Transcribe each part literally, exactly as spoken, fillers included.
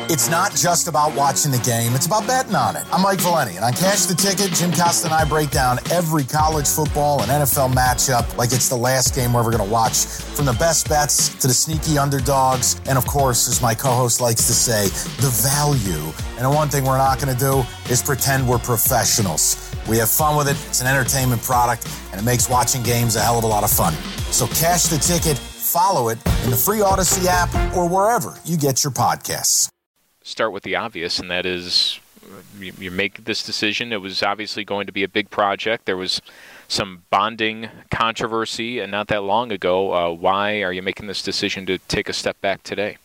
It's not just about watching the game, it's about betting on it. I'm Mike Valeni, and on Cash the Ticket, Jim Costa and I break down every college football and N F L matchup like it's the last game we're ever going to watch, from the best bets to the sneaky underdogs, and of course, as my co-host likes to say, the value. And the one thing we're not going to do is pretend we're professionals. We have fun with it, it's an entertainment product, and it makes watching games a hell of a lot of fun. So Cash the Ticket, follow it in the free Odyssey app or wherever you get your podcasts. Start with the obvious, and that is you, you make this decision. It was obviously going to be a big project. There was some bonding controversy and not that long ago. Uh, why are you making this decision to take a step back today?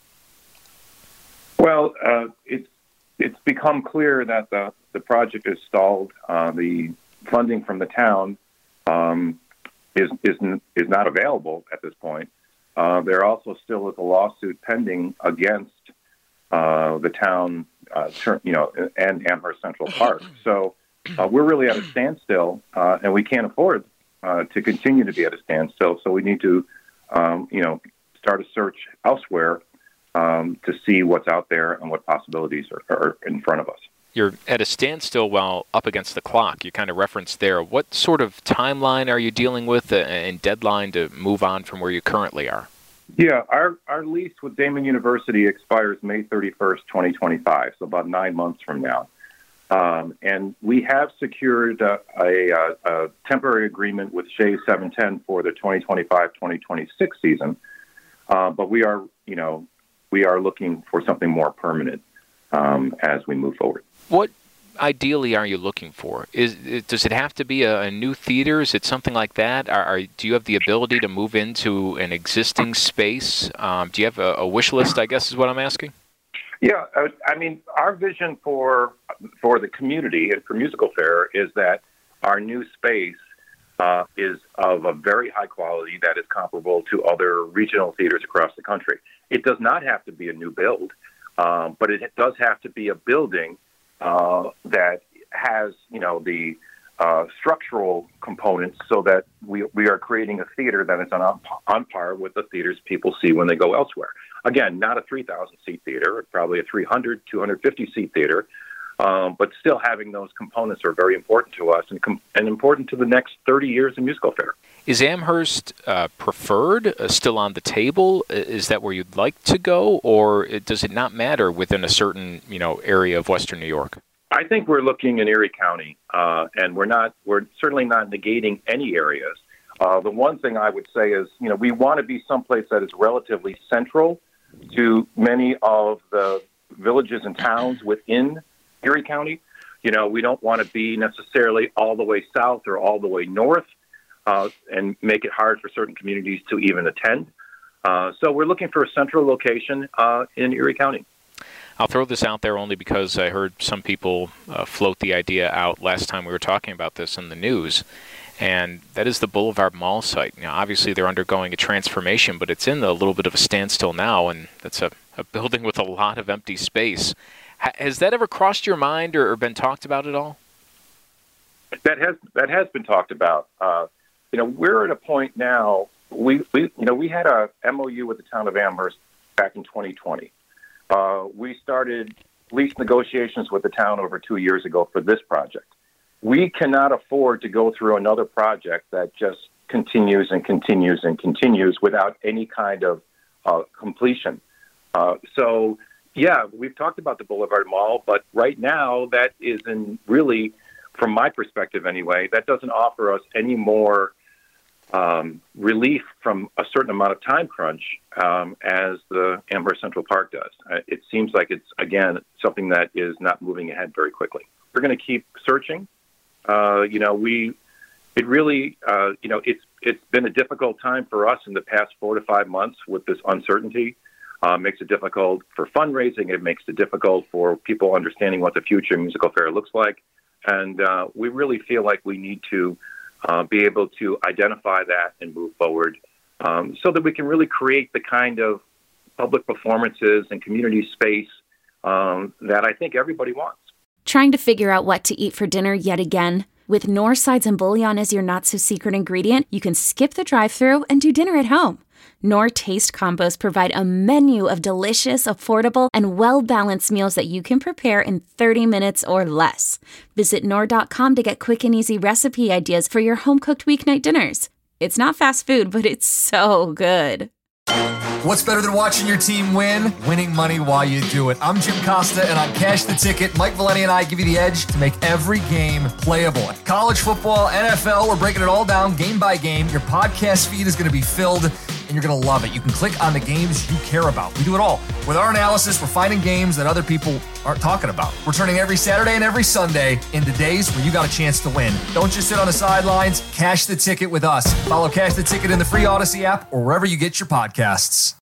Well, uh, it's it's become clear that the, the project is stalled. Uh, the funding from the town um, is, is, is not available at this point. Uh, there also still is a lawsuit pending against Uh, the town, uh, you know, and Amherst Central Park. So uh, we're really at a standstill, uh, and we can't afford uh, to continue to be at a standstill. So we need to, um, you know, start a search elsewhere um, to see what's out there and what possibilities are, are in front of us. You're at a standstill while up against the clock. You kind of referenced there. What sort of timeline are you dealing with and deadline to move on from where you currently are? Yeah, our, our lease with Daemen University expires May thirty-first, twenty twenty-five, so about nine months from now. Um, and we have secured a, a, a temporary agreement with Shea seven ten for the twenty twenty-five twenty twenty-six season. Uh, but we are, you know, we are looking for something more permanent um, as we move forward. What ideally are you looking for? Is does it have to be a, a new theater? Is it something like that? Are, are, do you have the ability to move into an existing space? Um, do you have a, a wish list, I guess is what I'm asking? Yeah, uh, I mean, our vision for for the community and for Musical Fair is that our new space uh, is of a very high quality that is comparable to other regional theaters across the country. It does not have to be a new build, um, but it does have to be a building Uh, that has, you know, the uh, structural components so that we we are creating a theater that is on, on par with the theaters people see when they go elsewhere. Again, not a three thousand seat theater, probably a three hundred, two hundred fifty seat theater, um, but still having those components are very important to us and, com- and important to the next thirty years of Musical Fair. Is Amherst uh, preferred, uh, still on the table? Is that where you'd like to go, or does it not matter within a certain, you know, area of Western New York? I think we're looking in Erie County, uh, and we're not. We're certainly not negating any areas. Uh, the one thing I would say is, you know, we want to be someplace that is relatively central to many of the villages and towns within Erie County. You know, we don't want to be necessarily all the way south or all the way north. Uh, and make it hard for certain communities to even attend. Uh, so we're looking for a central location uh, in Erie County. I'll throw this out there only because I heard some people uh, float the idea out last time we were talking about this in the news, and that is the Boulevard Mall site. Now, obviously, they're undergoing a transformation, but it's in a little bit of a standstill now, and that's a, a building with a lot of empty space. Ha- has that ever crossed your mind or, or been talked about at all? That has that has been talked about. Uh, You know, we're at a point now, we, we you know, we had a M O U with the town of Amherst back in twenty twenty. Uh, we started lease negotiations with the town over two years ago for this project. We cannot afford to go through another project that just continues and continues and continues without any kind of uh, completion. Uh, so, yeah, we've talked about the Boulevard Mall, but right now that isn't really, from my perspective anyway, that doesn't offer us any more Um, relief from a certain amount of time crunch um, as the Amherst Central Park does. Uh, it seems like it's, again, something that is not moving ahead very quickly. We're going to keep searching. Uh, you know, we, it really, uh, you know, it's it's been a difficult time for us in the past four to five months with this uncertainty. Uh, makes it difficult for fundraising. It makes it difficult for people understanding what the future Musical Fair looks like. And uh, we really feel like we need to Uh, be able to identify that and move forward um, so that we can really create the kind of public performances and community space um, that I think everybody wants. Trying to figure out what to eat for dinner yet again? With North Sides and Bouillon as your not-so-secret ingredient, you can skip the drive-thru and do dinner at home. Knorr Taste Combos provide a menu of delicious, affordable, and well-balanced meals that you can prepare in thirty minutes or less. Visit Knorr dot com to get quick and easy recipe ideas for your home-cooked weeknight dinners. It's not fast food, but it's so good. What's better than watching your team win? Winning money while you do it. I'm Jim Costa, and on Cash the Ticket, Mike Valenti and I give you the edge to make every game playable. College football, N F L, we're breaking it all down game by game. Your podcast feed is going to be filled, and you're going to love it. You can click on the games you care about. We do it all. With our analysis, we're finding games that other people aren't talking about. We're turning every Saturday and every Sunday into days where you got a chance to win. Don't just sit on the sidelines. Cash the Ticket with us. Follow Cash the Ticket in the free Odyssey app or wherever you get your podcasts.